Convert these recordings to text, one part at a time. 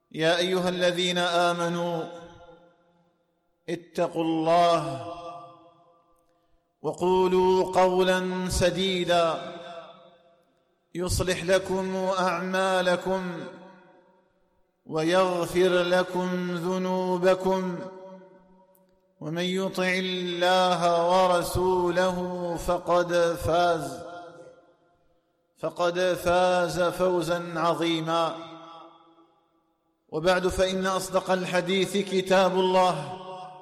يا أيها الذين آمنوا اتقوا الله وقولوا قولا سديدا يصلح لكم أعمالكم ويغفر لكم ذنوبكم ومن يطع الله ورسوله فقد فاز فوزا عظيما. وبعد، فإن أصدق الحديث كتاب الله،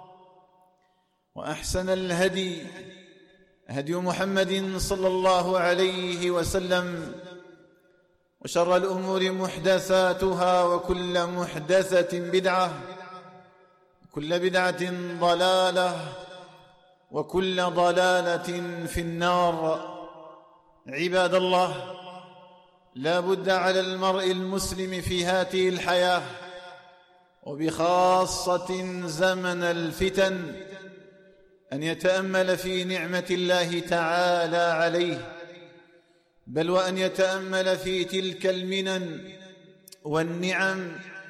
وأحسن الهدي هدي محمد صلى الله عليه وسلم، وشر الأمور محدثاتها، وكل محدثة بدعة، وكل بدعة ضلالة، وكل ضلالة في النار. عباد الله، لا بد على المرء المسلم في هذه الحياة، وبخاصة زمن الفتن، أن يتأمل في نعمة الله تعالى عليه، بل وأن يتأمل في تلك المنن والنعم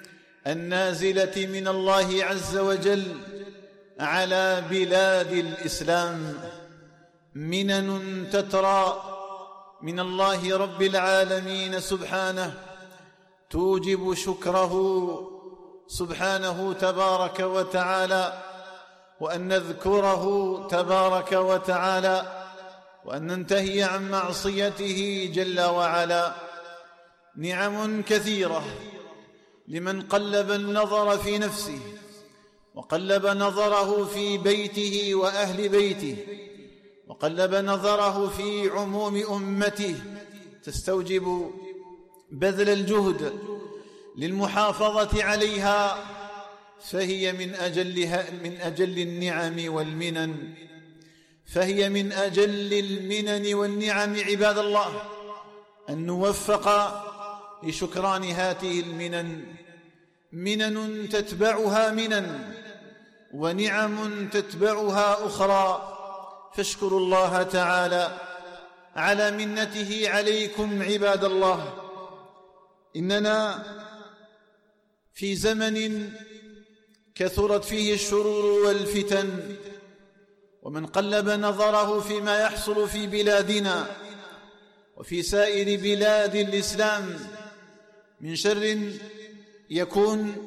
النازلة من الله عز وجل على بلاد الإسلام، منن تترى من الله رب العالمين سبحانه توجب شكره سبحانه تبارك وتعالى، وأن نذكره تبارك وتعالى، وأن ننتهي عن معصيته جل وعلا. نعم كثيرة لمن قلب النظر في نفسه، وقلب نظره في بيته وأهل بيته، وقلب نظره في عموم أمته، تستوجب بذل الجهد للمحافظة عليها، فهي من أجل النعم والمنن، فهي من أجل المنن والنعم. عباد الله، أن نوفق لشكران هذه المنن، منن تتبعها منن، ونعم تتبعها أخرى، فاشكروا الله تعالى على منته عليكم. عباد الله، إننا في زمن كثرت فيه الشرور والفتن، ومن قلب نظره فيما يحصل في بلادنا وفي سائر بلاد الإسلام من شر يكون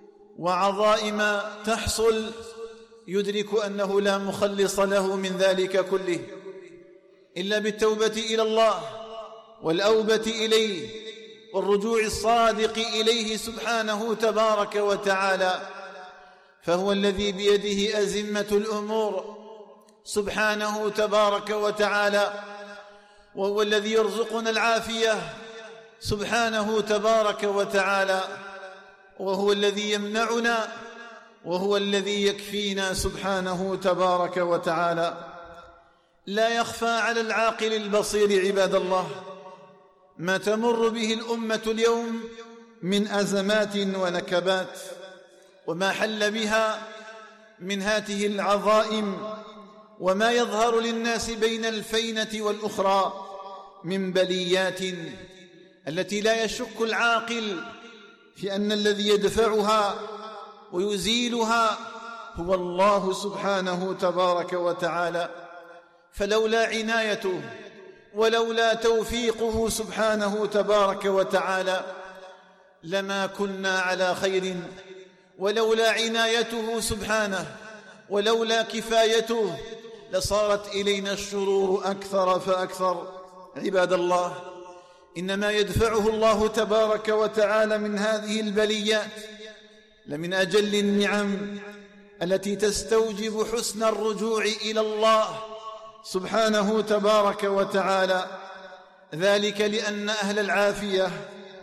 وعظائم تحصل، يدرك أنه لا مخلص له من ذلك كله إلا بالتوبة إلى الله والأوبة إليه والرجوع الصادق إليه سبحانه تبارك وتعالى، فهو الذي بيده أزمة الأمور سبحانه تبارك وتعالى، وهو الذي يرزقنا العافية سبحانه تبارك وتعالى، وهو الذي يمنعنا، وهو الذي يكفينا سبحانه تبارك وتعالى. لا يخفى على العاقل البصير عباد الله ما تمر به الأمة اليوم من أزمات ونكبات، وما حل بها من هذه العظائم، وما يظهر للناس بين الفينة والأخرى من بليات التي لا يشك العاقل في أن الذي يدفعها ويزيلها هو الله سبحانه تبارك وتعالى. فلولا عنايته ولولا توفيقه سبحانه تبارك وتعالى لما كنا على خير، ولولا عنايته سبحانه ولولا كفايته لصارت إلينا الشرور أكثر فأكثر. عباد الله، إنما يدفعه الله تبارك وتعالى من هذه البليات لمن أجل النعم التي تستوجب حسن الرجوع إلى الله سبحانه تبارك وتعالى، ذلك لأن أهل العافية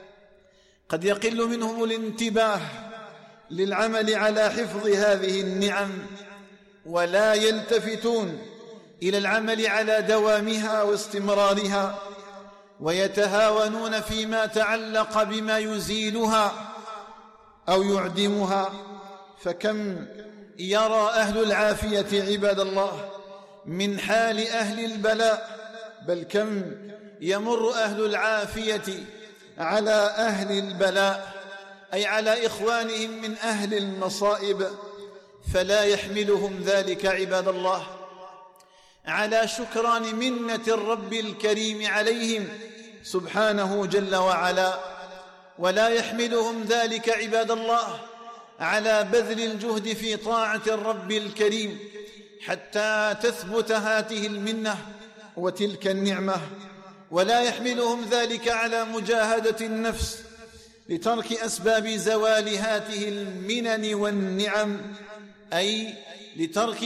قد يقل منهم الانتباه للعمل على حفظ هذه النعم، ولا يلتفتون إلى العمل على دوامها واستمرارها، ويتهاونون فيما تعلق بما يزيلها أو يعدمها. فكم يرى أهل العافية عباد الله من حال أهل البلاء، بل كم يمر أهل العافية على أهل البلاء أي على إخوانهم من أهل المصائب، فلا يحملهم ذلك عباد الله على شكران منة الرب الكريم عليهم سبحانه جل وعلا، ولا يحملهم ذلك عباد الله على بذل الجهد في طاعة الرب الكريم حتى تثبت هذه المنة وتلك النعمة، ولا يحملهم ذلك على مجاهدة النفس لترك أسباب زوال هذه المنن والنعم، أي لترك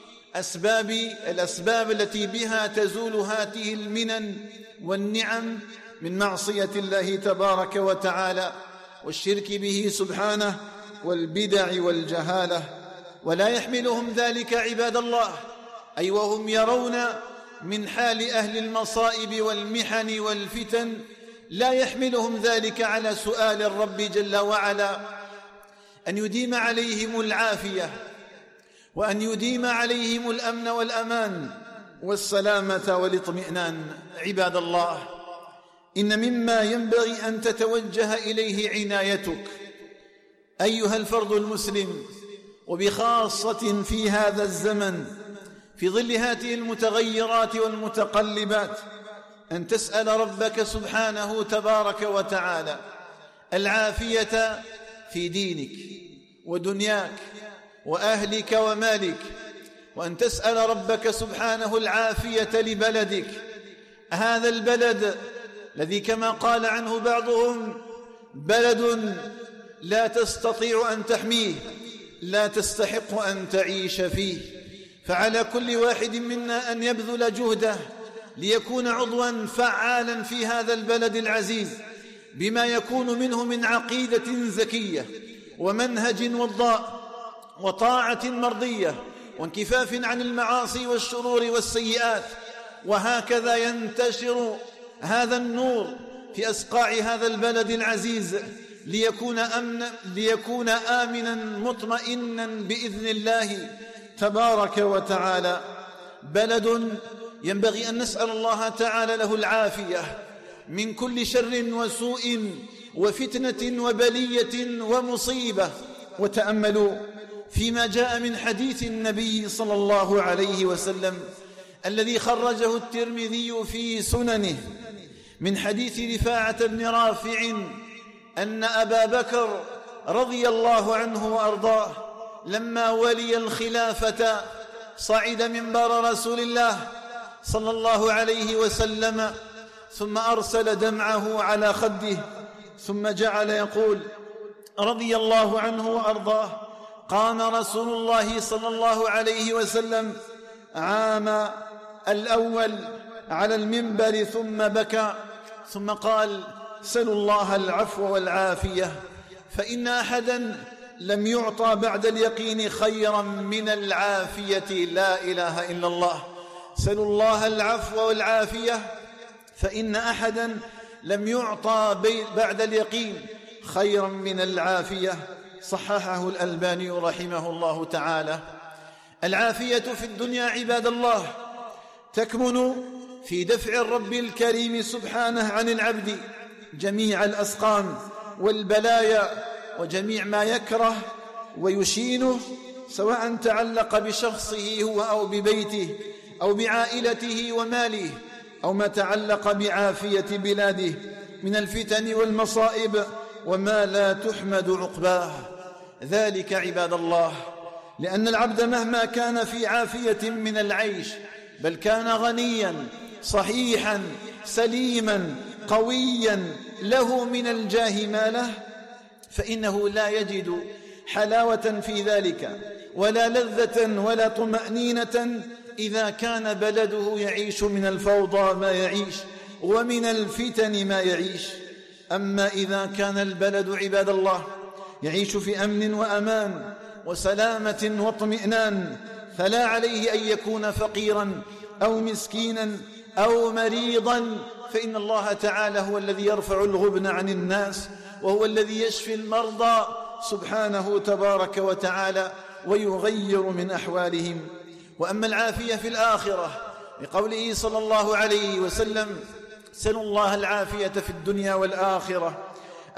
الأسباب التي بها تزول هذه المنن والنعم من معصية الله تبارك وتعالى والشرك به سبحانه والبدع والجهالة. ولا يحملهم ذلك عباد الله أي وهم يرون من حال أهل المصائب والمحن والفتن، لا يحملهم ذلك على سؤال الرب جل وعلا أن يديم عليهم العافية وأن يديم عليهم الأمن والأمان والسلامة والاطمئنان. عباد الله، إن مما ينبغي أن تتوجه إليه عنايتك أيها الفرد المسلم، وبخاصة في هذا الزمن في ظل هذه المتغيرات والمتقلبات، أن تسأل ربك سبحانه تبارك وتعالى العافية في دينك ودنياك وأهلك ومالك، وأن تسأل ربك سبحانه العافية لبلدك، هذا البلد الذي كما قال عنه بعضهم بلد لا تستطيع أن تحميه، لا تستحق أن تعيش فيه. فعلى كل واحد منا أن يبذل جهده ليكون عضوا فعالا في هذا البلد العزيز بما يكون منه من عقيدة زكية ومنهج وضاء وطاعة مرضية وانكفاف عن المعاصي والشرور والسيئات، وهكذا ينتشر هذا النور في أسقاع هذا البلد العزيز ليكون آمنا مطمئنا بإذن الله تبارك وتعالى. بلد ينبغي أن نسأل الله تعالى له العافية من كل شر وسوء وفتنة وبلية ومصيبة. وتأملوا فيما جاء من حديث النبي صلى الله عليه وسلم الذي خرجه الترمذي في سننه من حديث رفاعة بن رافع أن أبا بكر رضي الله عنه وأرضاه لما ولي الخلافة صعد منبر رسول الله صلى الله عليه وسلم ثم أرسل دمعه على خده، ثم جعل يقول رضي الله عنه وأرضاه: قام رسول الله صلى الله عليه وسلم عام الأول على المنبر ثم بكى، ثم قال: سلوا الله العفو والعافية، فإن أحدا لم يعطى بعد اليقين خيرا من العافية، لا إله إلا الله. سلوا الله العفو والعافية، فإن أحدا لم يعطى بعد اليقين خيرا من العافية. صححه الألباني رحمه الله تعالى. العافية في الدنيا عباد الله تكمن في دفع الرب الكريم سبحانه عن العبد جميع الأسقام والبلايا وجميع ما يكره ويشينه، سواء تعلق بشخصه هو أو ببيته أو بعائلته وماله، أو ما تعلق بعافية بلاده من الفتن والمصائب وما لا تحمد عقباه. ذلك عباد الله لأن العبد مهما كان في عافية من العيش، بل كان غنيا صحيحا سليما قويا له من الجاه ما له، فإنه لا يجد حلاوة في ذلك ولا لذة ولا طمأنينة إذا كان بلده يعيش من الفوضى ما يعيش ومن الفتن ما يعيش. أما إذا كان البلد عباد الله يعيش في أمن وأمان وسلامة واطمئنان، فلا عليه أن يكون فقيرا أو مسكينا أو مريضا، فإن الله تعالى هو الذي يرفع الغبن عن الناس، وهو الذي يشفي المرضى سبحانه تبارك وتعالى ويغير من أحوالهم. وأما العافية في الآخرة لقوله صلى الله عليه وسلم: سلوا الله العافية في الدنيا والآخرة،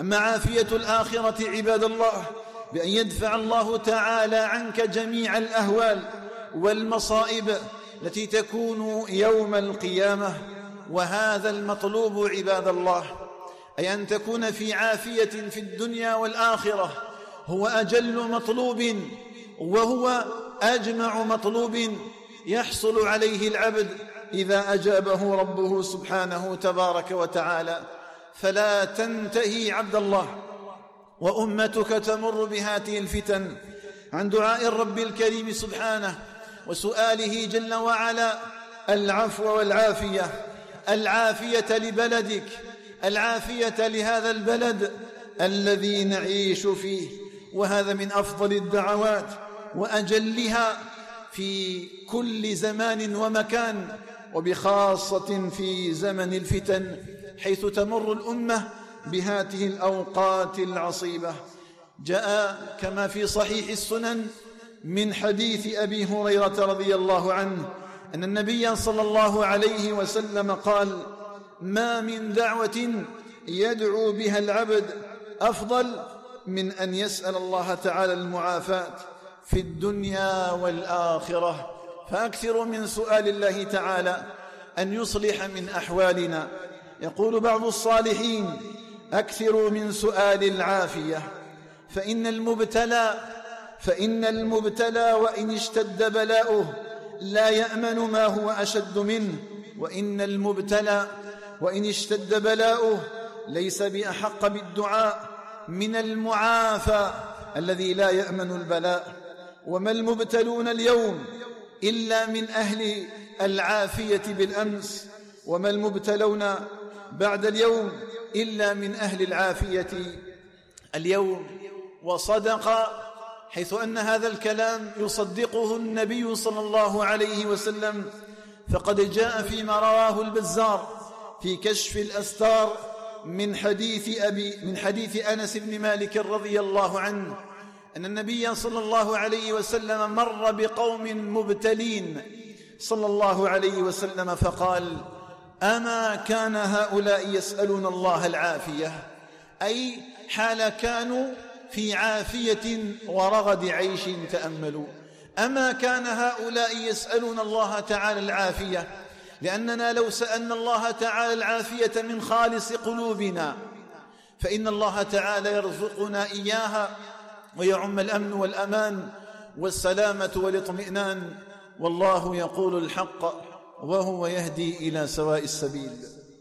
أما عافية الآخرة عباد الله بأن يدفع الله تعالى عنك جميع الأهوال والمصائب التي تكون يوم القيامة، وهذا المطلوب عباد الله، أي أن تكون في عافية في الدنيا والآخرة، هو أجل مطلوب وهو أجمع مطلوب يحصل عليه العبد إذا أجابه ربه سبحانه تبارك وتعالى. فلا تنتهي عبد الله وأمتك تمر بهذه الفتن عن دعاء الرب الكريم سبحانه وسؤاله جل وعلا العفو والعافية، العافية لبلدك، العافية لهذا البلد الذي نعيش فيه، وهذا من أفضل الدعوات وأجلها في كل زمان ومكان، وبخاصة في زمن الفتن حيث تمر الأمة بهذه الأوقات العصيبة. جاء كما في صحيح السنن من حديث أبي هريرة رضي الله عنه أن النبي صلى الله عليه وسلم قال: ما من دعوة يدعو بها العبد أفضل من أن يسأل الله تعالى المعافاة في الدنيا والآخرة، فأكثر من سؤال الله تعالى أن يصلح من أحوالنا. يقول بعض الصالحين: أكثروا من سؤال العافية، فإن المبتلى وإن اشتد بلاؤه لا يأمن ما هو أشد منه، وإن المبتلى وإن اشتد بلاؤه ليس بأحق بالدعاء من المعافى الذي لا يأمن البلاء. وما المبتلون اليوم إلا من أهل العافية بالأمس، وما المبتلون بعد اليوم إلا من أهل العافية اليوم. وصدق، حيث أن هذا الكلام يصدقه النبي صلى الله عليه وسلم، فقد جاء فيما رواه البزار في كشف الأستار من حديث أنس بن مالك رضي الله عنه أن النبي صلى الله عليه وسلم مر بقوم مبتلين صلى الله عليه وسلم فقال: أما كان هؤلاء يسألون الله العافية، أي حال كانوا في عافية ورغد عيش. تأملوا، أما كان هؤلاء يسألون الله تعالى العافية، لأننا لو سألنا الله تعالى العافية من خالص قلوبنا فإن الله تعالى يرزقنا إياها ويعم الأمن والأمان والسلامة والاطمئنان، والله يقول الحق وهو يهدي إلى سواء السبيل.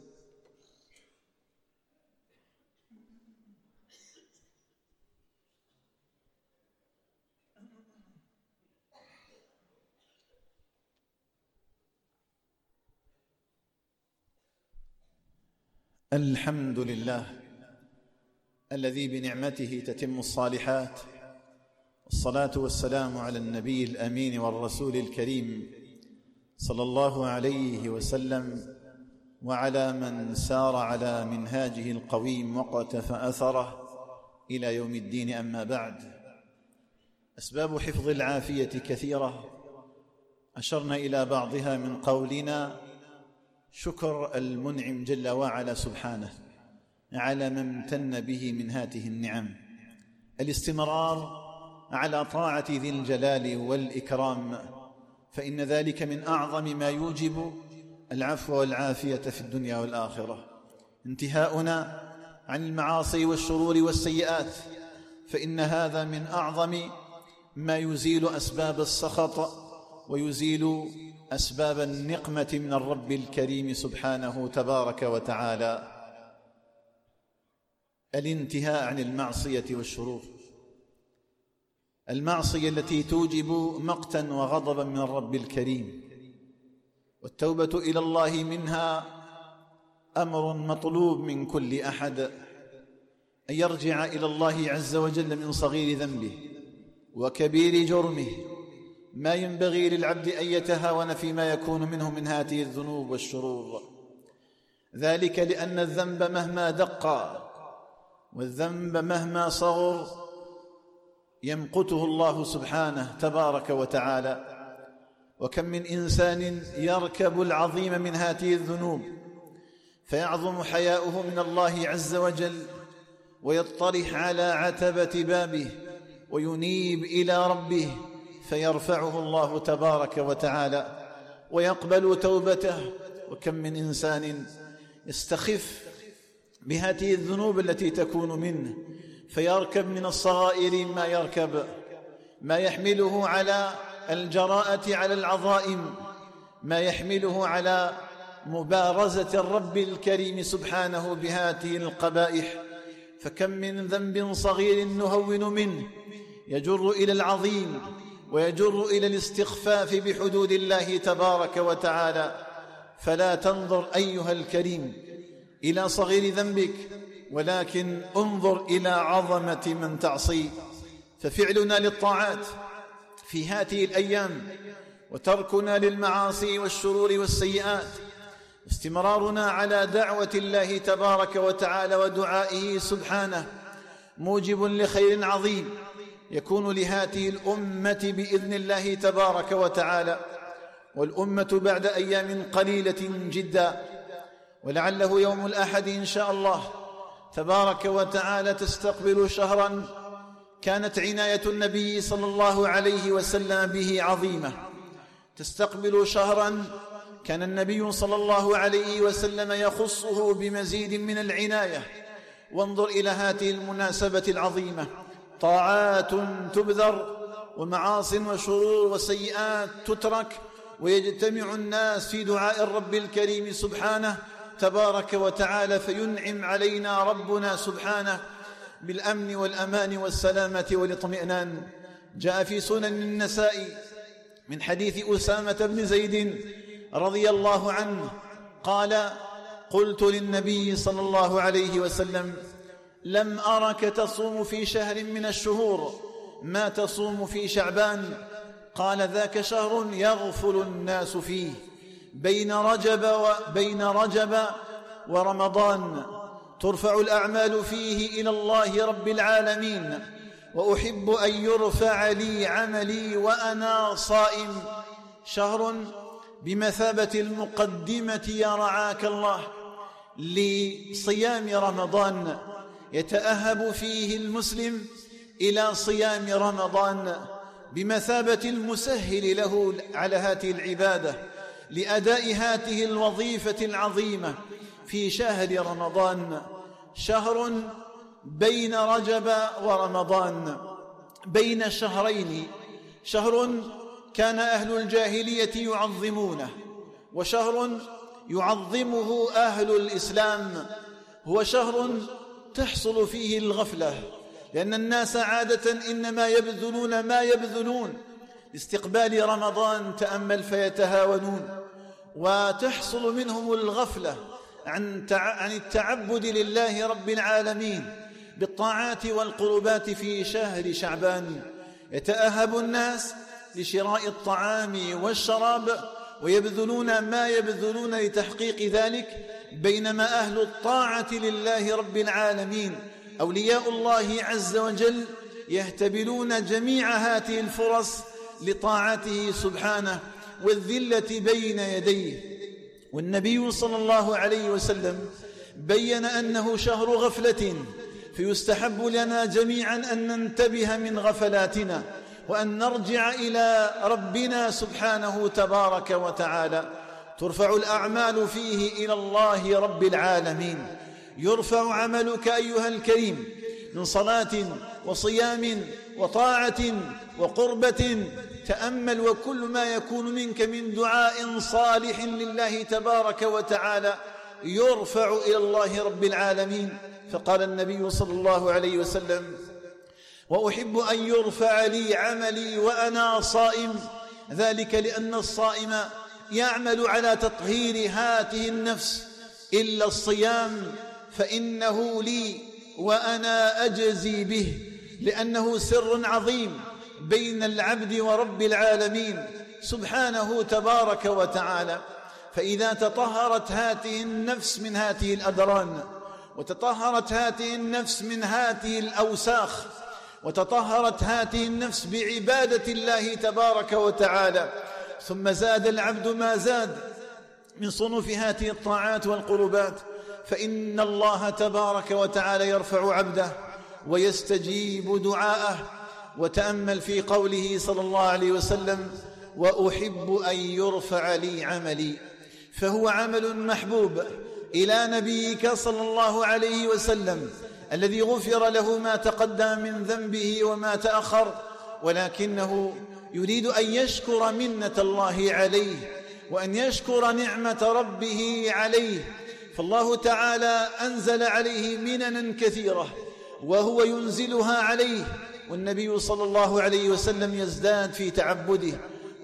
الحمد لله الذي بنعمته تتم الصالحات، والصلاة والسلام على النبي الأمين والرسول الكريم صلى الله عليه وسلم، وعلى من سار على منهاجه القويم وقتفى أثره إلى يوم الدين. أما بعد، أسباب حفظ العافية كثيرة، أشرنا إلى بعضها من قولنا: شكر المنعم جل وعلا سبحانه على ما امتن به من هذه النعم، الاستمرار على طاعة ذي الجلال والإكرام، فإن ذلك من أعظم ما يوجب العفو والعافية في الدنيا والآخرة. انتهاؤنا عن المعاصي والشرور والسيئات، فإن هذا من أعظم ما يزيل أسباب السخط ويزيل أسباب النقمة من الرب الكريم سبحانه تبارك وتعالى. الانتهاء عن المعصية والشرور، المعصية التي توجب مقتا وغضبا من الرب الكريم، والتوبة إلى الله منها أمر مطلوب من كل أحد، أن يرجع إلى الله عز وجل من صغير ذنبه وكبير جرمه. ما ينبغي للعبد أن يتهاون فيما يكون منه من هذه الذنوب والشرور، ذلك لأن الذنب مهما دق والذنب مهما صغر يمقته الله سبحانه تبارك وتعالى. وكم من إنسان يركب العظيم من هذه الذنوب فيعظم حياؤه من الله عز وجل، ويطرح على عتبة بابه وينيب إلى ربه فيرفعه الله تبارك وتعالى ويقبل توبته. وكم من إنسان يستخف بهذه الذنوب التي تكون منه فيركب من الصغائر ما يركب، ما يحمله على الجراءة على العظائم، ما يحمله على مبارزة الرب الكريم سبحانه بهذه القبائح. فكم من ذنب صغير نهون منه يجر إلى العظيم ويجر إلى الاستخفاف بحدود الله تبارك وتعالى. فلا تنظر أيها الكريم إلى صغير ذنبك، ولكن انظر إلى عظمة من تعصي. ففعلنا للطاعات في هذه الأيام وتركنا للمعاصي والشرور والسيئات، استمرارنا على دعوة الله تبارك وتعالى ودعائه سبحانه موجب لخير عظيم يكون لهذه الأمة بإذن الله تبارك وتعالى. والأمة بعد أيام قليلة جدا، ولعله يوم الأحد إن شاء الله تبارك وتعالى تستقبل شهرا كانت عناية النبي صلى الله عليه وسلم به عظيمة، تستقبل شهرا كان النبي صلى الله عليه وسلم يخصه بمزيد من العناية. وانظر إلى هذه المناسبة العظيمة، طاعات تبذر ومعاصٍ وشرور وسيئات تترك، ويجتمع الناس في دعاء الرب الكريم سبحانه تبارك وتعالى، فينعم علينا ربنا سبحانه بالأمن والأمان والسلامة والاطمئنان. جاء في سنن النسائي من حديث أسامة بن زيد رضي الله عنه قال: قلت للنبي صلى الله عليه وسلم: لم أرك تصوم في شهر من الشهور ما تصوم في شعبان. قال: ذاك شهر يغفل الناس فيه بين رجب ورمضان، ترفع الأعمال فيه إلى الله رب العالمين، وأحب أن يرفع لي عملي وأنا صائم. شهر بمثابة المقدمة يا رعاك الله لصيام رمضان، يتأهب فيه المسلم إلى صيام رمضان بمثابة المسهل له على هذه العبادة لأداء هذه الوظيفة العظيمة في شهر رمضان. شهر بين رجب ورمضان، بين شهرين، شهر كان أهل الجاهلية يعظمونه، وشهر يعظمه أهل الإسلام. هو شهر تحصل فيه الغفلة، لأن الناس عادة إنما يبذلون ما يبذلون لاستقبال رمضان، تأمل فيتهاونون، وتحصل منهم الغفلة عن التعبد لله رب العالمين بالطاعات والقربات في شهر شعبان. يتأهب الناس لشراء الطعام والشراب ويبذلون ما يبذلون لتحقيق ذلك، بينما أهل الطاعة لله رب العالمين أولياء الله عز وجل يهتبلون جميع هذه الفرص لطاعته سبحانه والذلة بين يديه. والنبي صلى الله عليه وسلم بين أنه شهر غفلة، فيستحب لنا جميعا أن ننتبه من غفلاتنا وأن نرجع إلى ربنا سبحانه تبارك وتعالى. ترفع الأعمال فيه إلى الله رب العالمين، يرفع عملك أيها الكريم من صلاة وصيام وطاعة وقربة. تأمل، وكل ما يكون منك من دعاء صالح لله تبارك وتعالى يرفع إلى الله رب العالمين. فقال النبي صلى الله عليه وسلم: وأحب أن يرفع لي عملي وأنا صائم. ذلك لأن الصائم يعمل على تطهير هاته النفس، إلا الصيام فإنه لي وأنا أجزي به، لأنه سر عظيم بين العبد ورب العالمين سبحانه تبارك وتعالى. فإذا تطهرت هاته النفس من هاته الأدران، وتطهرت هاته النفس من هاته الأوساخ، وتطهرت هاته النفس بعبادة الله تبارك وتعالى، ثم زاد العبد ما زاد من صنوف هاته الطاعات والقربات، فإن الله تبارك وتعالى يرفع عبده ويستجيب دعاءه. وتأمل في قوله صلى الله عليه وسلم: وأحب أن يرفع لي عملي. فهو عمل محبوب إلى نبيك صلى الله عليه وسلم الذي غفر له ما تقدم من ذنبه وما تأخر، ولكنه يريد أن يشكر منة الله عليه وأن يشكر نعمة ربه عليه. فالله تعالى أنزل عليه مننا كثيرة وهو ينزلها عليه، والنبي صلى الله عليه وسلم يزداد في تعبده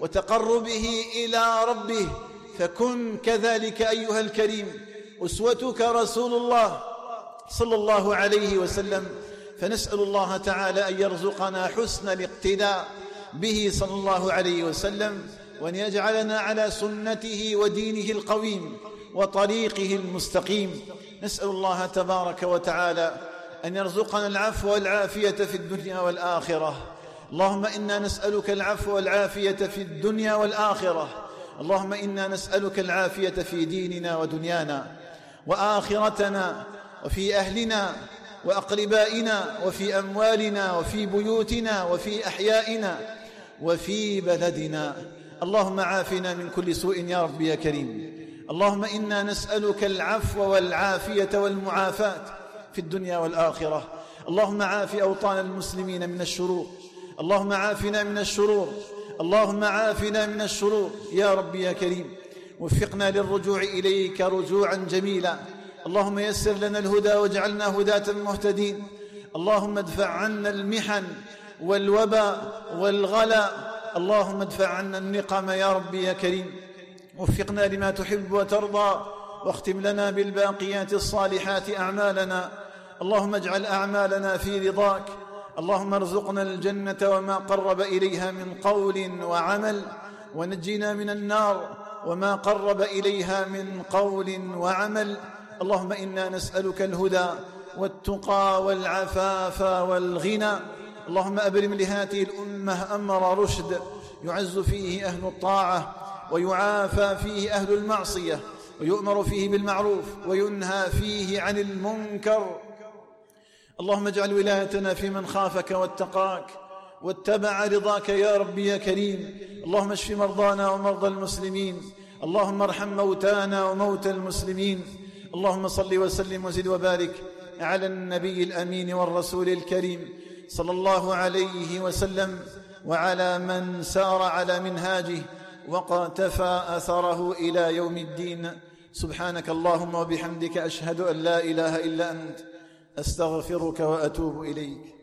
وتقربه إلى ربه. فكن كذلك أيها الكريم، أسوتك رسول الله صلى الله عليه وسلم. فنسأل الله تعالى أن يرزقنا حسن الاقتداء به صلى الله عليه وسلم، وأن يجعلنا على سنته ودينه القويم وطريقه المستقيم. نسأل الله تبارك وتعالى أن يرزقنا العفو والعافية في الدنيا والآخرة. اللهم إنا نسألك العفو والعافية في الدنيا والآخرة. اللهم إنا نسألك العافية في ديننا ودنيانا وآخرتنا وفي أهلنا وأقربائنا وفي أموالنا وفي بيوتنا وفي أحيائنا وفي بلدنا. اللهم عافنا من كل سوء يا رب يا كريم. اللهم إنا نسألك العفو والعافية والمعافاة في الدنيا والآخرة. اللهم عاف أوطان المسلمين من الشرور. اللهم عافنا من الشرور. اللهم عافنا من الشرور يا رب يا كريم. وفقنا للرجوع إليك رجوعا جميلا. اللهم يسر لنا الهدى واجعلنا هداة مهتدين. اللهم ادفع عنا المحن والوباء والغلاء. اللهم ادفع عنا النقم يا رب يا كريم. وفقنا لما تحب وترضى، واختم لنا بالباقيات الصالحات أعمالنا. اللهم اجعل أعمالنا في رضاك. اللهم ارزقنا الجنة وما قرب إليها من قول وعمل، ونجنا من النار وما قرب إليها من قول وعمل. اللهم إنا نسألك الهدى والتقى والعفاف والغنى. اللهم أبرم لهذه الأمة أمر رشد يعز فيه أهل الطاعة ويعافى فيه أهل المعصية، ويؤمر فيه بالمعروف وينهى فيه عن المنكر. اللهم اجعل ولايتنا في من خافك واتقاك واتبع رضاك يا رب يا كريم. اللهم اشف مرضانا ومرضى المسلمين. اللهم ارحم موتانا وموتى المسلمين. اللهم صل وسلم وزد وبارك على النبي الأمين والرسول الكريم صلى الله عليه وسلم، وعلى من سار على منهاجه وقتفى أثره إلى يوم الدين. سبحانك اللهم وبحمدك، أشهد أن لا إله إلا أنت، أستغفرك وأتوب إليك.